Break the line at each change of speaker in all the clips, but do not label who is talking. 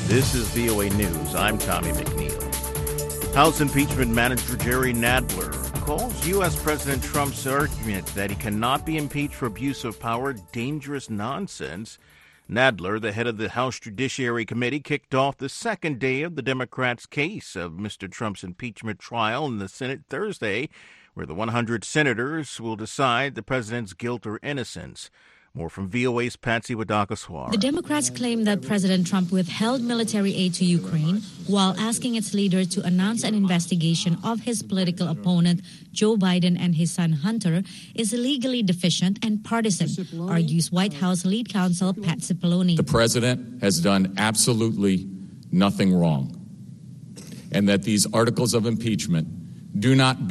This is VOA News. I'm Tommy McNeil. House impeachment manager Jerry Nadler calls U.S. President Trump's argument that he cannot be impeached for abuse of power dangerous nonsense. Nadler, the head of the House Judiciary Committee, kicked off the second day of the Democrats' case of Mr. Trump's impeachment trial in the Senate Thursday, where the 100 senators will decide the president's guilt or innocence. More from VOA's Patsy Wadakaswar.
The Democrats claim that President Trump withheld military aid to Ukraine while asking its leader to announce an investigation of his political opponent, Joe Biden, and his son Hunter is illegally deficient and partisan, argues White House lead counsel Pat Cipollone.
The president has done absolutely nothing wrong, and that these articles of impeachment do not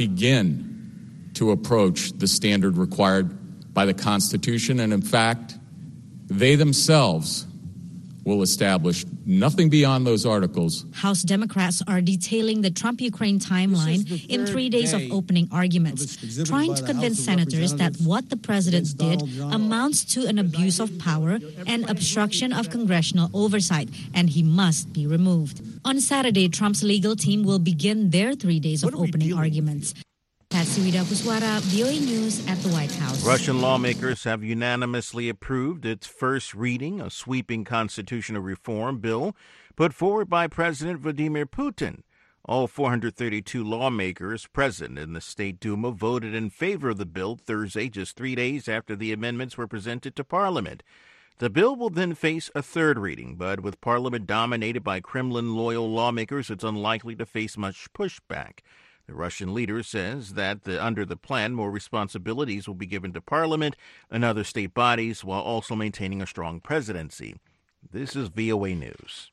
begin to approach the standard required by the Constitution, and in fact, they themselves will establish nothing beyond those articles.
House Democrats are detailing the Trump-Ukraine timeline in 3 days of opening arguments, trying to convince senators that what the president did amounts to an abuse of power and obstruction of congressional oversight, and he must be removed. On Saturday, Trump's legal team will begin their 3 days of opening arguments. Patsy Wadakaswar, VOA News at the White House.
Russian lawmakers have unanimously approved its first reading, a sweeping constitutional reform bill put forward by President Vladimir Putin. All 432 lawmakers present in the State Duma voted in favor of the bill Thursday, just 3 days after the amendments were presented to Parliament. The bill will then face a third reading, but with Parliament dominated by Kremlin-loyal lawmakers, it's unlikely to face much pushback. The Russian leader says that under the plan, more responsibilities will be given to Parliament and other state bodies while also maintaining a strong presidency. This is VOA News.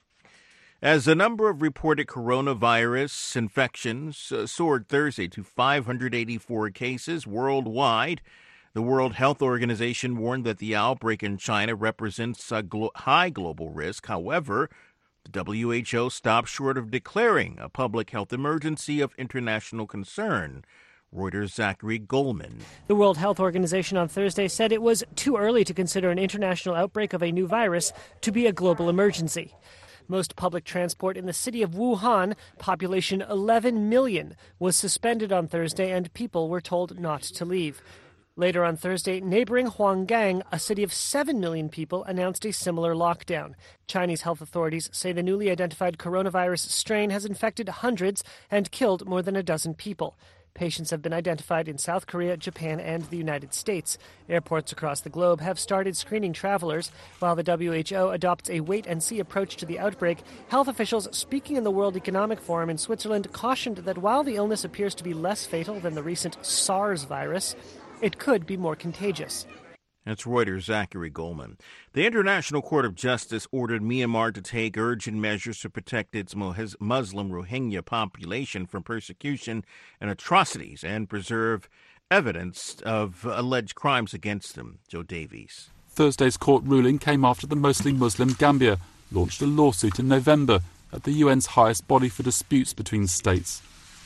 As the number of reported coronavirus infections soared Thursday to 584 cases worldwide, the World Health Organization warned that the outbreak in China represents a high global risk. However, the WHO stopped short of declaring a public health emergency of international concern. Reuters' Zachary Goldman.
The World Health Organization on Thursday said it was too early to consider an international outbreak of a new virus to be a global emergency. Most public transport in the city of Wuhan, population 11 million, was suspended on Thursday and people were told not to leave. Later on Thursday, neighboring Huanggang, a city of 7 million people, announced a similar lockdown. Chinese health authorities say the newly identified coronavirus strain has infected hundreds and killed more than a dozen people. Patients have been identified in South Korea, Japan, and the United States. Airports across the globe have started screening travelers. While the WHO adopts a wait-and-see approach to the outbreak, health officials speaking in the World Economic Forum in Switzerland cautioned that while the illness appears to be less fatal than the recent SARS virus, it could be more contagious.
That's Reuters' Zachary Goldman. The International Court of Justice ordered Myanmar to take urgent measures to protect its Muslim Rohingya population from persecution and atrocities and preserve evidence of alleged crimes against them. Joe Davies.
Thursday's court ruling came after the mostly Muslim Gambia launched a lawsuit in November at the UN's highest body for disputes between states.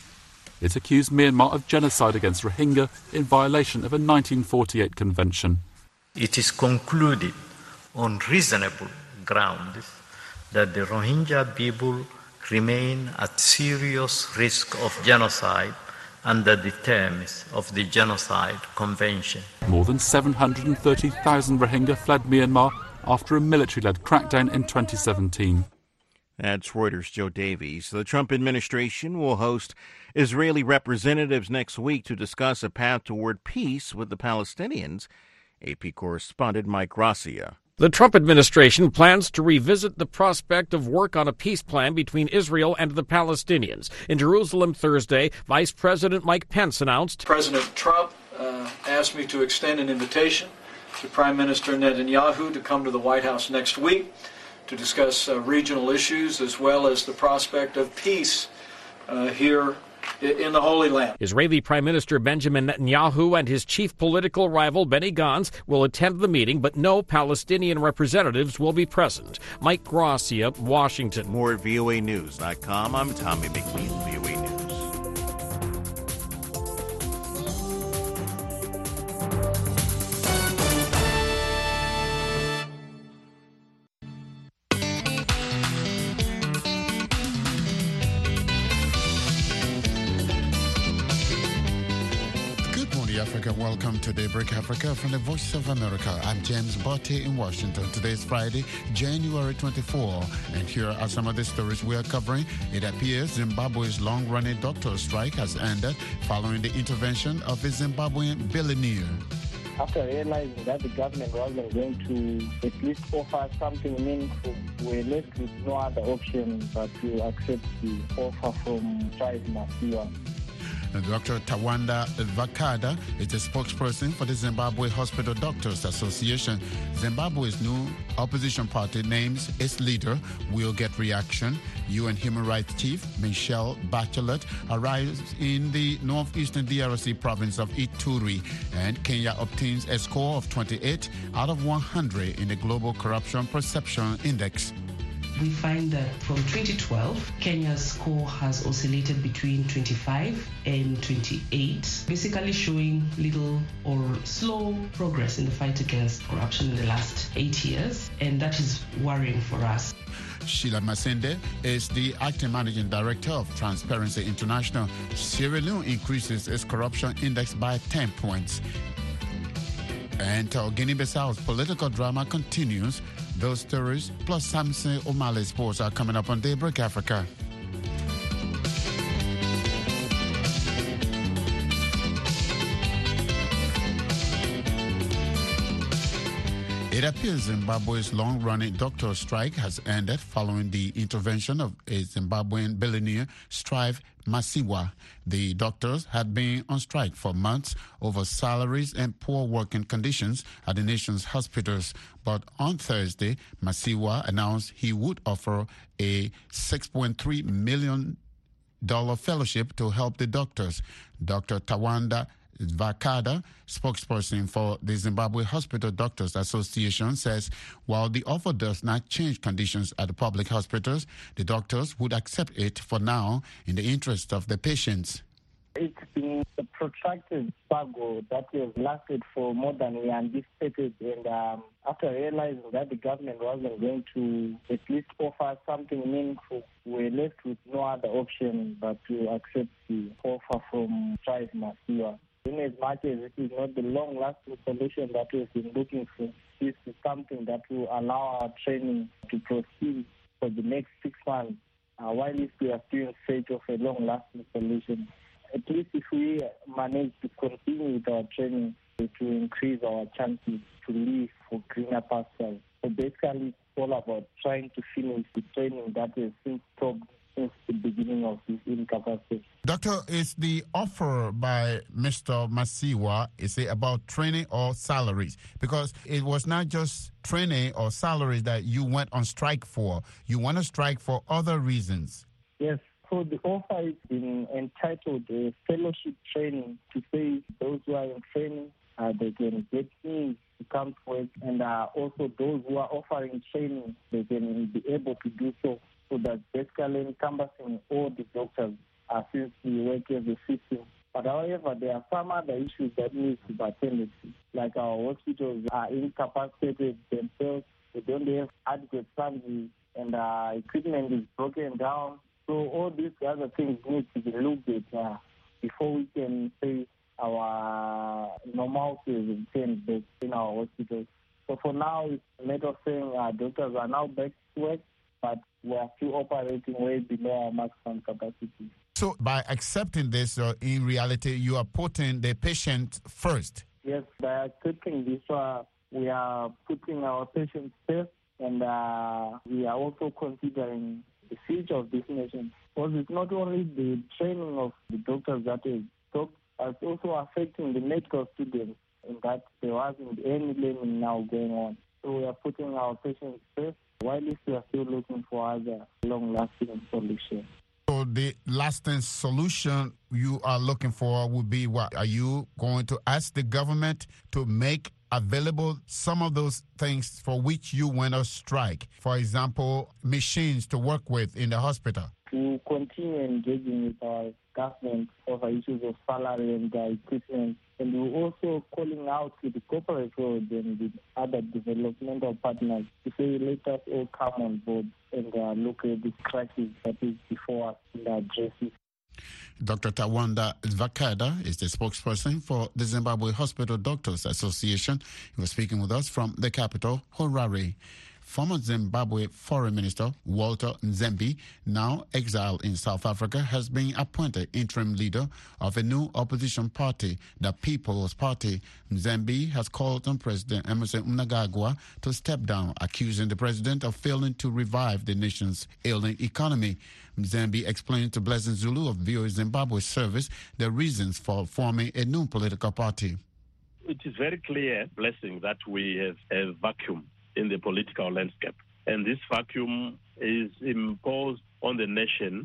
It accused Myanmar of genocide against Rohingya in violation of a 1948 convention.
It is concluded on reasonable grounds that the Rohingya people remain at serious risk of genocide under the terms of the Genocide Convention.
More than 730,000 Rohingya fled Myanmar after a military-led crackdown in 2017.
That's Reuters' Joe Davies. The Trump administration will host Israeli representatives next week to discuss a path toward peace with the Palestinians. AP correspondent Mike Gracia.
The Trump administration plans to revisit the prospect of work on a peace plan between Israel and the Palestinians. In Jerusalem Thursday, Vice President Mike Pence announced,
President Trump asked me to extend an invitation to Prime Minister Netanyahu to come to the White House next week to discuss regional issues as well as the prospect of peace here in the Holy Land.
Israeli Prime Minister Benjamin Netanyahu and his chief political rival Benny Gantz will attend the meeting, but no Palestinian representatives will be present. Mike Gracia, Washington.
More at voanews.com. I'm Tommy McNeil, VOA News.
Africa. Welcome to Daybreak Africa from the Voice of America. I'm James Botte in Washington. Today is Friday, January 24, and here are some of the stories we are covering. It appears Zimbabwe's long-running doctor strike has ended following the intervention of a Zimbabwean billionaire.
After realizing that the government wasn't going to at least offer something meaningful, we were left with no other option but to accept the offer from Strive Masiyiwa.
Dr. Tawanda Vakada is the spokesperson for the Zimbabwe Hospital Doctors Association. Zimbabwe's new opposition party names its leader will get reaction. UN Human Rights Chief Michelle Bachelet arrives in the northeastern DRC province of Ituri, and Kenya obtains a score of 28 out of 100 in the Global Corruption Perception Index.
We find that from 2012, Kenya's score has oscillated between 25 and 28, basically showing little or slow progress in the fight against corruption in the last 8 years, and that is worrying for us.
Sheila Masinde is the acting managing director of Transparency International. Sierra Leone increases its corruption index by 10 points. And Guinea-Bissau's political drama continues. Those stories, plus Samson O'Malley Sports, are coming up on Daybreak Africa. It appears Zimbabwe's long-running doctor strike has ended following the intervention of a Zimbabwean billionaire, Strive Masiyiwa. The doctors had been on strike for months over salaries and poor working conditions at the nation's hospitals. But on Thursday, Masiyiwa announced he would offer a $6.3 million fellowship to help the doctors. Dr. Tawanda Vakada, spokesperson for the Zimbabwe Hospital Doctors Association, says while the offer does not change conditions at the public hospitals, the doctors would accept it for now in the interest of the patients.
It's been a protracted struggle that has lasted for more than we anticipated, and after realizing that the government wasn't going to at least offer something meaningful, we were left with no other option but to accept the offer from Strive Masiyiwa. In as much as it is not the long-lasting solution that we've been looking for, this is something that will allow our training to proceed for the next 6 months, while if we are still in search of a long-lasting solution. At least if we manage to continue with our training, it will increase our chances to live for greener pastures. So basically, it's all about trying to finish the training that has since stopped since the beginning of this incapacity.
Doctor, is the offer by Mr. Masiyiwa, is it about training or salaries? Because it was not just training or salaries that you went on strike for. You went on strike for other reasons.
Yes. So the offer is been entitled a fellowship training, to say those who are in training, they can get means to come to work, and also those who are offering training, they can be able to do so. So that's basically encompassing all the doctors since we work as a system. But however, there are some other issues that need to be attended to, like our hospitals are incapacitated themselves, they don't have adequate funding, and equipment is broken down. So all these other things need to be looked at before we can say our normalcy is returned back in our hospitals. So for now, it's a matter of saying doctors are now back to work, but we are still operating way below our maximum capacity. So
by accepting this, in reality, you are putting the patient first?
Yes, by accepting this, we are putting our patients first, and we are also considering the future of this nation. Because it's not only the training of the doctors that is stopped, it's also affecting the medical students, in that there wasn't any learning now going on. So we are putting our patients first, while we are still looking for other long-lasting solutions.
So the lasting solution you are looking for would be what? Are you going to ask the government to make available some of those things for which you went on strike? For example, machines to work with in the hospital.
We will continue engaging with our government over issues of salary and equipment. And we're also calling out to the corporate world and the other developmental partners to say, let us all come on board and look at this crisis that is before us and address it.
Dr. Tawanda Vakada is the spokesperson for the Zimbabwe Hospital Doctors Association. He was speaking with us from the capital, Harare. Former Zimbabwe Foreign Minister Walter Nzembi, now exiled in South Africa, has been appointed interim leader of a new opposition party, the People's Party. Nzembi has called on President Emmerson Mnangagwa to step down, accusing the president of failing to revive the nation's ailing economy. Nzembi explained to Blessing Zulu of VOA Zimbabwe service the reasons for forming a new political party.
It is very clear, Blessing, that we have a vacuum in the political landscape. And this vacuum is imposed on the nation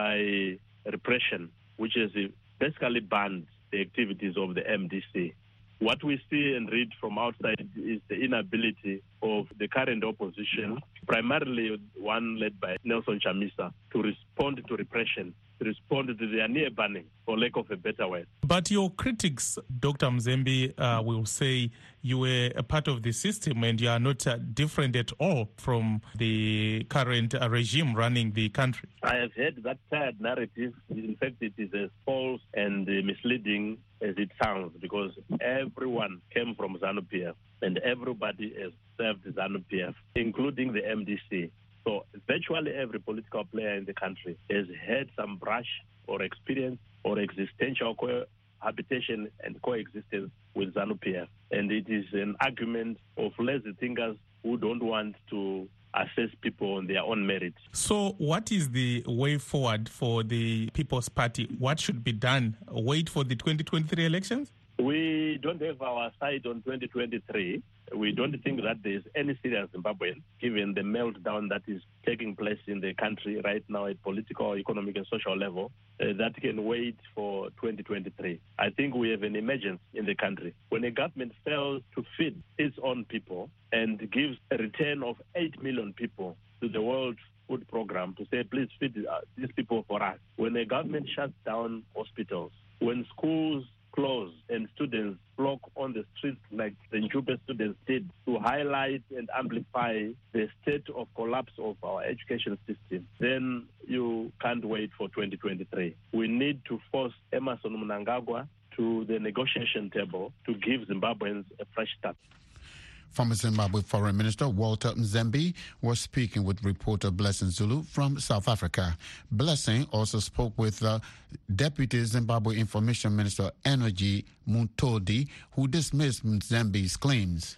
by repression, which has basically banned the activities of the MDC. What we see and read from outside is the inability of the current opposition, primarily one led by Nelson Chamisa, to respond to repression, to respond to their near banning, for lack of a better word.
But your critics, Dr. Nzembi, will say you were a part of the system and you are not different at all from the current regime running the country.
I have heard that tired narrative. In fact, it is as false and misleading as it sounds, because everyone came from ZANU-PF and everybody has served ZANU-PF, including the MDC. So virtually every political player in the country has had some brush or experience or existential cohabitation and coexistence with ZANU-PF. And it is an argument of lazy thinkers who don't want to assess people on their own merit.
So what is the way forward for the People's Party? What should be done? Wait for the 2023 elections?
We don't have our sight on 2023. We don't think that there is any serious Zimbabwean, given the meltdown that is taking place in the country right now at political, economic, and social level, that can wait for 2023. I think we have an emergency in the country. When a government fails to feed its own people and gives a return of 8 million people to the World Food Program to say, please feed these people for us. When a government shuts down hospitals, when schools close and students flock on the streets like the Njube students did to highlight and amplify the state of collapse of our education system, then you can't wait for 2023. We need to force Emmerson Mnangagwa to the negotiation table to give Zimbabweans a fresh start.
Former Zimbabwe Foreign Minister Walter Nzembi was speaking with reporter Blessing Zulu from South Africa. Blessing also spoke with Deputy Zimbabwe Information Minister Energy Mutodi, who dismissed Nzembi's claims.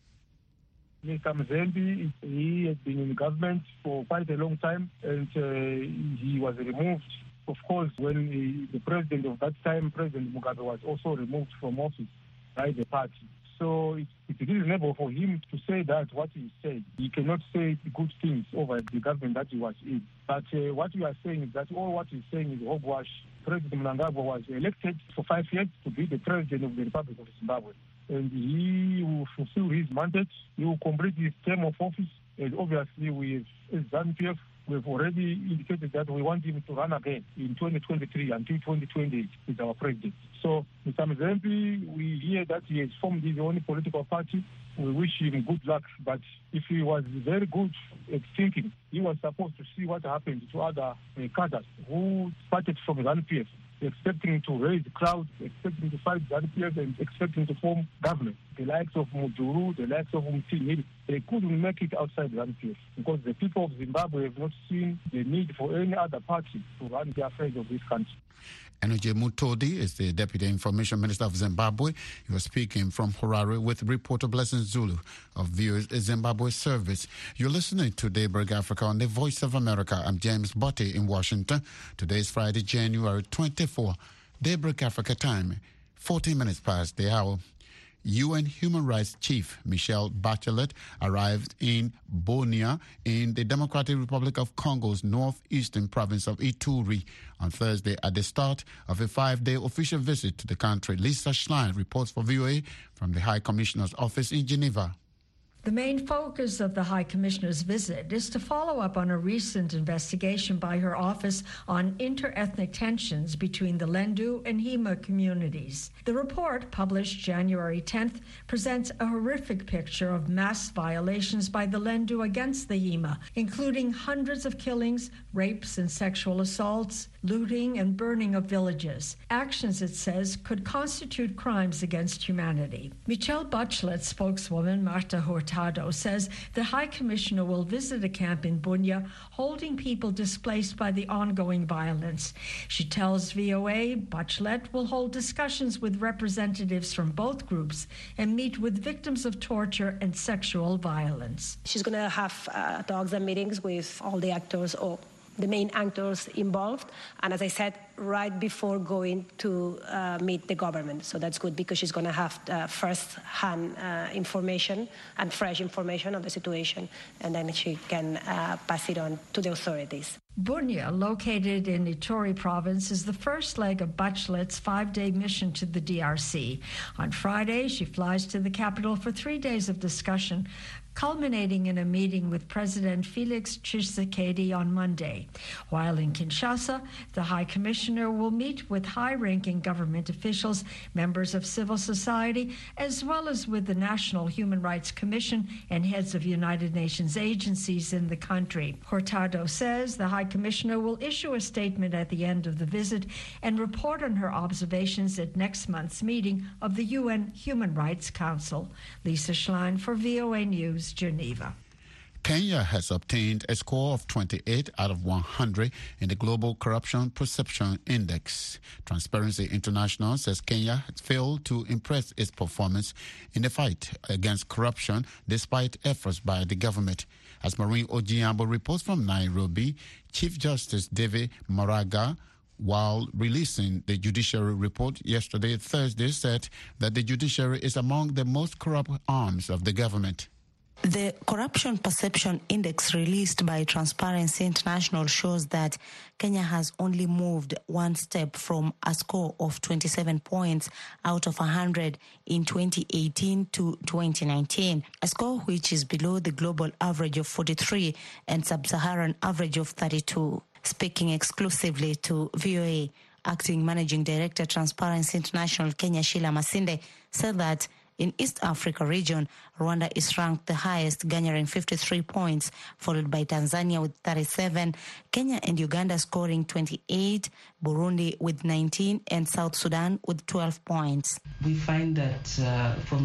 Mr. Nzembi, he has been in government for quite a long time, and he was removed. Of course, when the president of that time, President Mugabe, was also removed from office by the party. So it's reasonable for him to say that what he said. He cannot say good things over the government that he was in. But what we are saying is that all what he's saying is hogwash. President Mnangagwa was elected for 5 years to be the president of the Republic of Zimbabwe. And he will fulfill his mandate. He will complete his term of office. And obviously, we as ZANU-PF, we've already indicated that we want him to run again in 2023 until 2028 with our president. So, Mr. Nzembi, we hear that he has formed his own political party. We wish him good luck. But if he was very good at thinking, he was supposed to see what happened to other cadres who started from ZANU-PF, expecting to raise the crowd, expecting to fight ZANU-PF, and expecting to form government. The likes of Muduru, the likes of Mtini, they couldn't make it outside ZANU-PF because the people of Zimbabwe have not seen the need for any other party to run the affairs of this country.
Energy Mutodi is the Deputy Information Minister of Zimbabwe. He was speaking from Harare with reporter Blessing Zulu of VOA's Zimbabwe service. You're listening to Daybreak Africa on the Voice of America. I'm James Botti in Washington. Today is Friday, January 24. Daybreak Africa time, 14 minutes past the hour. UN Human Rights Chief Michelle Bachelet arrived in Bunia in the Democratic Republic of Congo's northeastern province of Ituri on Thursday at the start of a 5-day official visit to the country. Lisa Schlein reports for VOA from the High Commissioner's office in Geneva.
The main focus of the High Commissioner's visit is to follow up on a recent investigation by her office on inter-ethnic tensions between the Lendu and Hima communities. The report, published January 10th, presents a horrific picture of mass violations by the Lendu against the Hima, including hundreds of killings, rapes, and sexual assaults, looting and burning of villages. Actions, it says, could constitute crimes against humanity. Michelle Bachelet's spokeswoman, Marta Hurtado, says the High Commissioner will visit a camp in Bunia holding people displaced by the ongoing violence. She tells VOA Bachelet will hold discussions with representatives from both groups and meet with victims of torture and sexual violence.
She's going to have talks and meetings with all the actors or the main actors involved, and as I said, right before going to meet the government. So that's good because she's going to have first-hand information and fresh information on the situation, and then she can pass it on to the authorities.
Bunia, located in Ituri province, is the first leg of Bachelet's 5-day mission to the DRC. On Friday, she flies to the capital for 3 days of discussion, culminating in a meeting with President Felix Tshisekedi on Monday. While in Kinshasa, the High Commissioner will meet with high-ranking government officials, members of civil society, as well as with the National Human Rights Commission and heads of United Nations agencies in the country. Hurtado says the High Commissioner will issue a statement at the end of the visit and report on her observations at next month's meeting of the UN Human Rights Council. Lisa Schlein for VOA News, Geneva.
Kenya has obtained a score of 28 out of 100 in the Global Corruption Perception Index. Transparency International says Kenya has failed to impress its performance in the fight against corruption despite efforts by the government. As Maureen Ojiambo reports from Nairobi, Chief Justice David Maraga, while releasing the judiciary report yesterday, Thursday, said that the judiciary is among the most corrupt arms of the government.
The Corruption Perception Index released by Transparency International shows that Kenya has only moved one step from a score of 27 points out of 100 in 2018 to 2019, a score which is below the global average of 43 and sub-Saharan average of 32. Speaking exclusively to VOA, Acting Managing Director Transparency International Kenya Sheila Masinde said that in East Africa region, Rwanda is ranked the highest, garnering 53 points, followed by Tanzania with 37, Kenya and Uganda scoring 28, Burundi with 19, and South Sudan with 12 points.
We find that from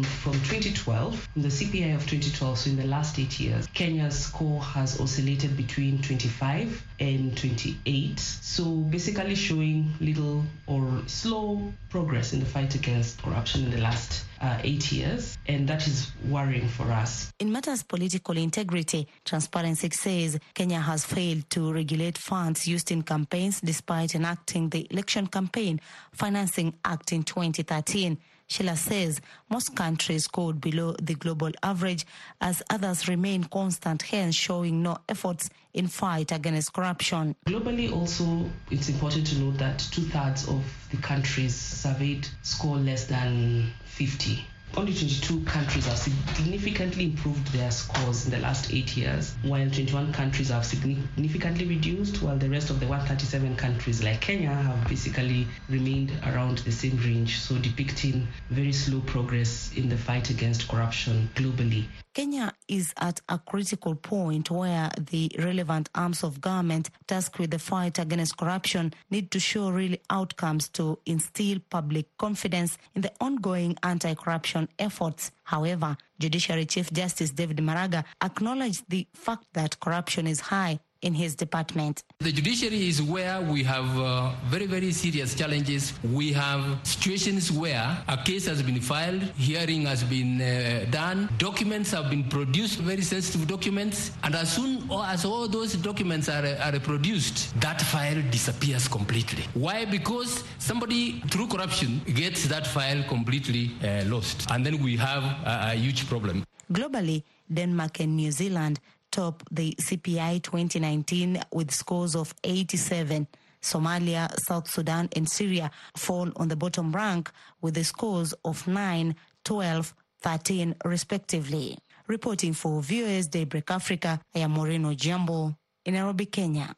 2012, the CPI of 2012, so in the last 8 years, Kenya's score has oscillated between 25 and 28, so basically showing little or slow progress in the fight against corruption in the last 8 years, and that is worrying for us.
In matters political integrity, Transparency says Kenya has failed to regulate funds used in campaigns despite enacting the Election Campaign Financing Act in 2013. Sheila says most countries scored below the global average as others remain constant, hence showing no efforts in fight against corruption.
Globally also, it's important to note that 2/3 of the countries surveyed score less than 50. Only 22 countries have significantly improved their scores in the last 8 years, while 21 countries have significantly reduced, while the rest of the 137 countries like Kenya have basically remained around the same range, so depicting very slow progress in the fight against corruption globally.
Kenya is at a critical point where the relevant arms of government tasked with the fight against corruption need to show real outcomes to instill public confidence in the ongoing anti-corruption efforts. However, Judiciary Chief Justice David Maraga acknowledged the fact that corruption is high in his department.
The judiciary is where we have very, very serious challenges. We have situations where a case has been filed, hearing has been done, documents have been produced, very sensitive documents, and as soon as all those documents are produced, that file disappears completely. Why? Because somebody, through corruption, gets that file completely lost, and then we have a huge problem.
Globally, Denmark and New Zealand top the CPI 2019 with scores of 87. Somalia, South Sudan, and Syria fall on the bottom rank with the scores of 9, 12, 13, respectively. Reporting for VOA's Daybreak Africa, I am Maureen Ojiambo in Nairobi, Kenya.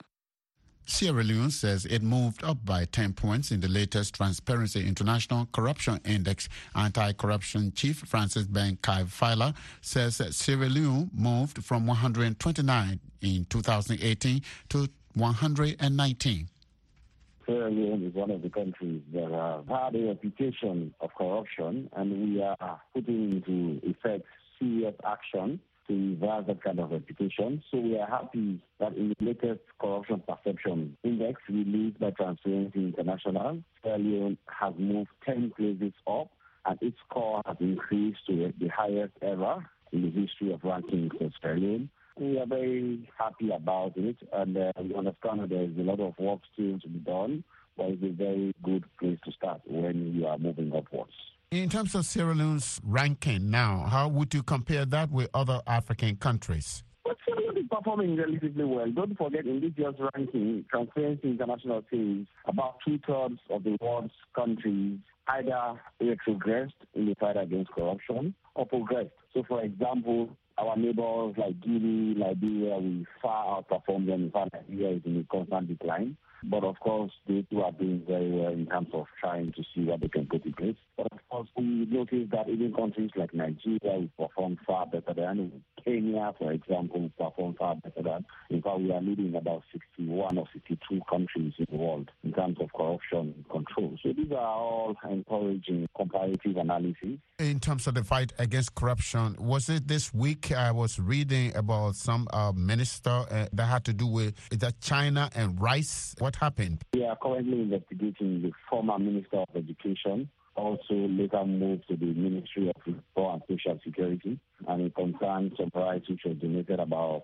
Sierra Leone says it moved up by 10 points in the latest Transparency International Corruption Index. Anti-corruption chief Francis Ben Kai-Fila says that Sierra Leone moved from 129 in 2018 to 119.
Sierra Leone is one of the countries that have had a reputation of corruption, and we are putting into effect serious action to reverse that kind of reputation. So we are happy that in the latest corruption perception index released by Transparency International, Sierra Leone has moved 10 places up, and its score has increased to the highest ever in the history of rankings of Sierra Leone. We are very happy about it, and we understand that there is a lot of work still to be done, but it's a very good place to start when you are moving upwards.
In terms of Sierra Leone's ranking now, how would you compare that with other African countries?
But Sierra Leone is performing relatively well. Don't forget, in this year's ranking, Transparency International says about 2/3 of the world's countries either retrogressed in the fight against corruption or progressed. So, for example, our neighbors like Guinea, Liberia, we far outperform them. In fact, Nigeria is in a constant decline. But of course, they too are doing very well in terms of trying to see what they can put in place. But of course, we notice that even countries like Nigeria, we perform far better than. Kenya, for example, perform far better than. In fact, we are leading about 61 or 62 countries in the world in terms of corruption control. So these are all encouraging comparative analysis.
In terms of the fight against corruption, was it this week I was reading about some minister that had to do with China and rice? What happened?
We are currently investigating the former Minister of Education, also later moved to the Ministry of Labour and Social Security, and it concerned some rice which was donated, about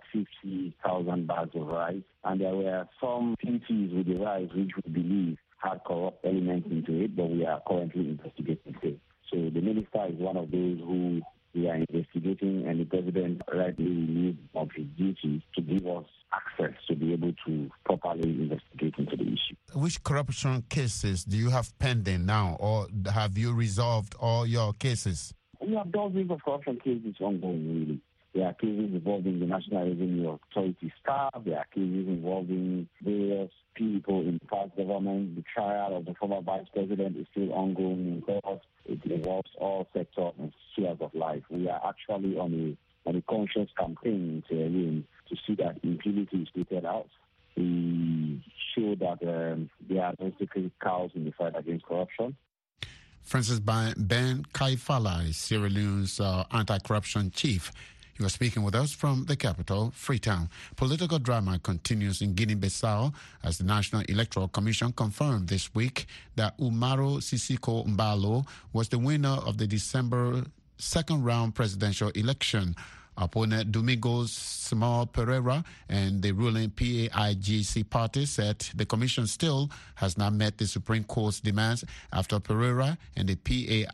50,000 bags of rice. And there were some duties with the rice which we believe had corrupt elements into it, but we are currently investigating it. So the minister is one of those who we are investigating, and the president rightly relieved of his duties to give us access to be able to properly investigate into the issue.
Which corruption cases do you have pending now, or have you resolved all your cases?
We have dozens of corruption cases ongoing, really. There are cases involving the National Revenue Authority staff. There are cases involving various people in the past government. The trial of the former vice president is still ongoing in court. It involves all sectors and spheres of life. We are actually on a conscious campaign to see that impunity is rooted out. We show that there are no sacred cows in the fight against corruption.
Francis Ben Kaifala is Sierra Leone's anti-corruption chief. He was speaking with us from the capital, Freetown. Political drama continues in Guinea-Bissau as the National Electoral Commission confirmed this week that Umaro Sissoco Embalo was the winner of the December second-round presidential election. Opponent Domingos Simão Pereira and the ruling PAIGC party said the commission still has not met the Supreme Court's demands after Pereira and the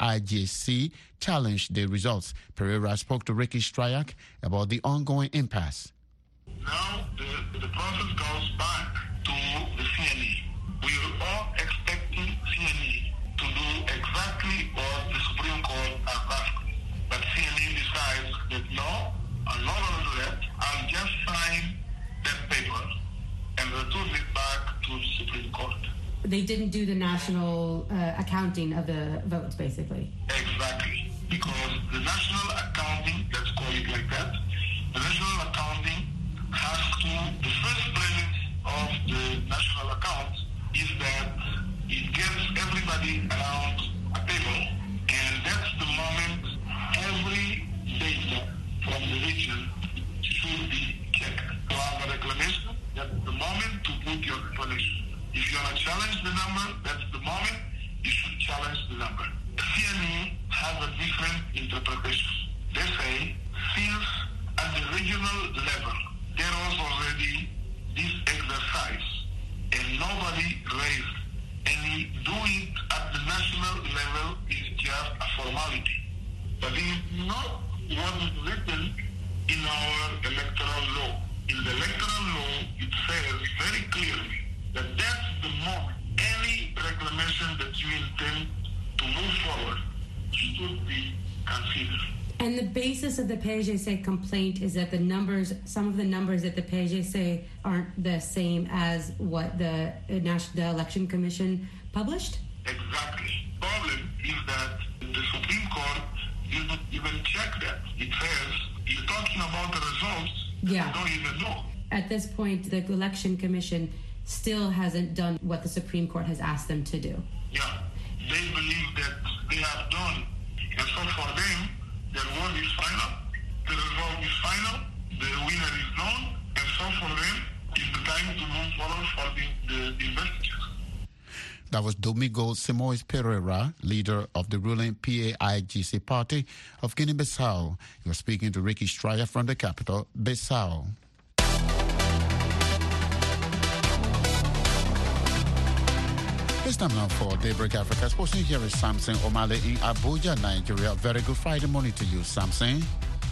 PAIGC challenged the results. Pereira spoke to Ricky Stryak about the ongoing impasse.
Now the process goes back to the CNE. We are all expecting CNE to do exactly what the Supreme Court has asked. But CNE decides that no, I'm not going to do that. I'll just sign that paper and return it back to the Supreme Court.
They didn't do the national accounting of the votes, basically.
Exactly. Because the national accounting, let's call it like that, the national accounting has to, the first premise of the national account is that it gets everybody around a table, and that's the moment every data from the region should be checked. To have a reclamation, that's the moment to put your reclamation. If you want to challenge the number, that's the moment you should challenge the number. CNE has a different interpretation. They say, since at the regional level, there was already this exercise, and nobody raised any, do it at the national level is just a formality. But it is not what is written in our electoral law. In the electoral law, it says very clearly that that's the moment any reclamation that you intend to move forward should be considered.
And the basis of the PAIGC complaint is that the numbers, some of the numbers that the PAIGC aren't the same as what the Election Commission published?
Exactly. The problem is that the Supreme Court didn't even check that. It says, you're talking about the results that you don't even know.
At this point, the Election Commission still hasn't done what the Supreme Court has asked them to do.
Yeah, they believe that they have done. And so for them, their word is final, the result is final, the winner is known, and so for them, it's the time to move forward for the investigation.
That was Domingo Simoes Pereira, leader of the ruling PAIGC party of Guinea-Bissau. You're speaking to Ricky Stryer from the capital, Bissau. It's time now for Daybreak Africa. Sporting here is Samson Omale in Abuja, Nigeria. Very good Friday morning to you, Samson.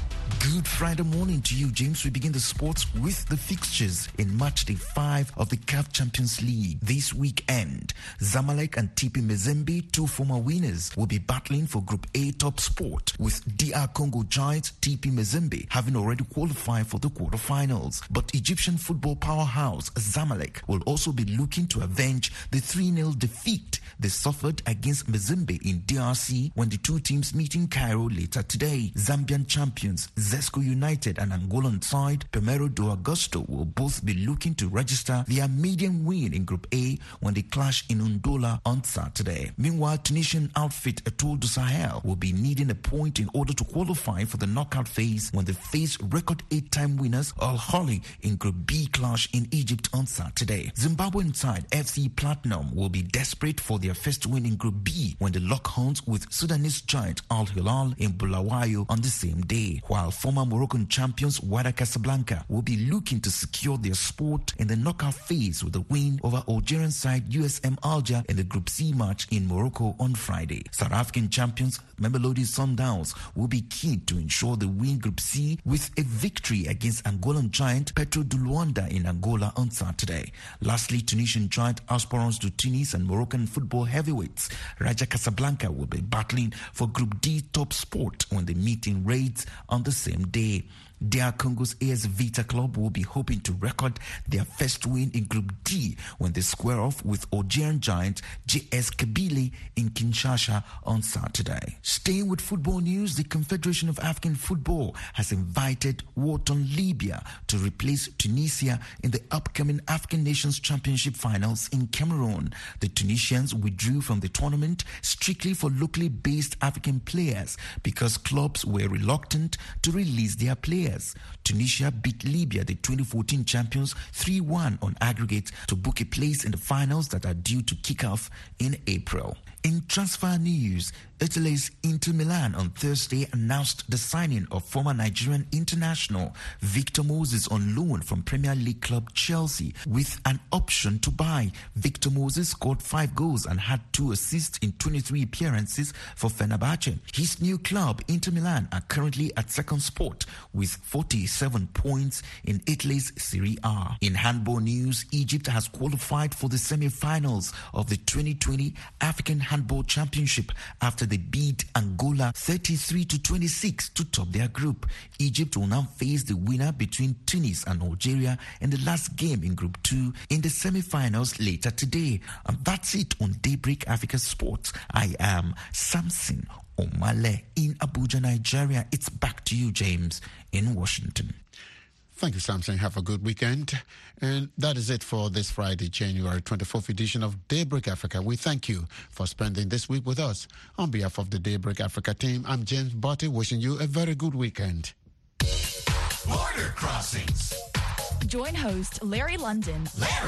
Good Friday morning to you, James. We begin the sports with the fixtures in match day 5 of the CAF Champions League. This weekend, Zamalek and TP Mazembe, two former winners, will be battling for Group A top spot, with DR Congo Giants TP Mazembe having already qualified for the quarterfinals. But Egyptian football powerhouse Zamalek will also be looking to avenge the 3-0 defeat they suffered against Mazembe in DRC when the two teams meet in Cairo later today. Zambian champions Zesco United and Angolan side Primero do Agosto will both be looking to register their maiden win in Group A when they clash in Ndola on Saturday. Meanwhile, Tunisian outfit Etoile du Sahel will be needing a point in order to qualify for the knockout phase when they face record 8-time winners Al Ahly in Group B clash in Egypt on Saturday. Zimbabwean side FC Platinum will be desperate for their first win in Group B when they lock horns with Sudanese giant Al Hilal in Bulawayo on the same day, while former Moroccan champions Wydad Casablanca will be looking to secure their spot in the knockout phase with a win over Algerian side USM Alger in the Group C match in Morocco on Friday. South African champions Mamelodi Sundowns will be keen to ensure they win Group C with a victory against Angolan giant Petro de Luanda in Angola on Saturday. Lastly, Tunisian giant Aspirants de Tunis and Moroccan football heavyweights Raja Casablanca will be battling for Group D top spot when they meet in Raids on the same day. DR Congo's AS Vita Club will be hoping to record their first win in Group D when they square off with Algerian giant JS Kabylie in Kinshasa on Saturday. Staying with football news, the Confederation of African Football has invited war-torn Libya to replace Tunisia in the upcoming African Nations Championship finals in Cameroon. The Tunisians withdrew from the tournament strictly for locally based African players because clubs were reluctant to release their players. Tunisia beat Libya, the 2014 champions, 3-1 on aggregate to book a place in the finals that are due to kick off in April. In transfer news, Italy's Inter Milan on Thursday announced the signing of former Nigerian international Victor Moses on loan from Premier League club Chelsea with an option to buy. Victor Moses scored 5 goals and had 2 assists in 23 appearances for Fenerbahce. His new club, Inter Milan, are currently at second spot with 47 points in Italy's Serie A. In handball news, Egypt has qualified for the semi-finals of the 2020 African Handball Championship after they beat Angola 33-26 to top their group. Egypt will now face the winner between Tunis and Algeria in the last game in Group 2 in the semi-finals later today. And that's it on Daybreak Africa Sports. I am Samson Omale in Abuja, Nigeria. It's back to you, James, in Washington.
Thank you, Samson. Have a good weekend. And that is it for this Friday, January 24th edition of Daybreak Africa. We thank you for spending this week with us. On behalf of the Daybreak Africa team, I'm James Barty, wishing you a very good weekend.
Border Crossings. Join host Larry London.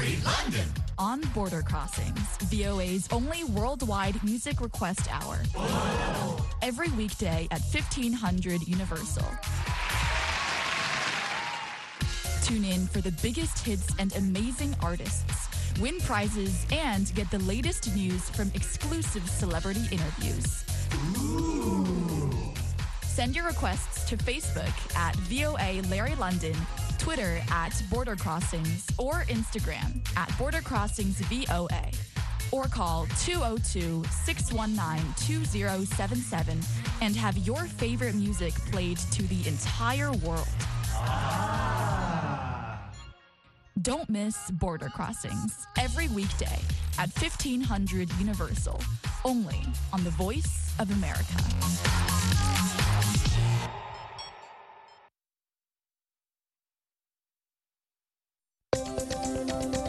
On Border Crossings, VOA's only worldwide music request hour. Whoa. Every weekday at 1500 Universal. Tune in for the biggest hits and amazing artists, win prizes, and get the latest news from exclusive celebrity interviews. Ooh. Send your requests to Facebook at VOA Larry London, Twitter at Border Crossings, or Instagram at Border Crossings VOA. Or call 202-619-2077 and have your favorite music played to the entire world. Don't miss Border Crossings every weekday at 1500 Universal, only on the Voice of America.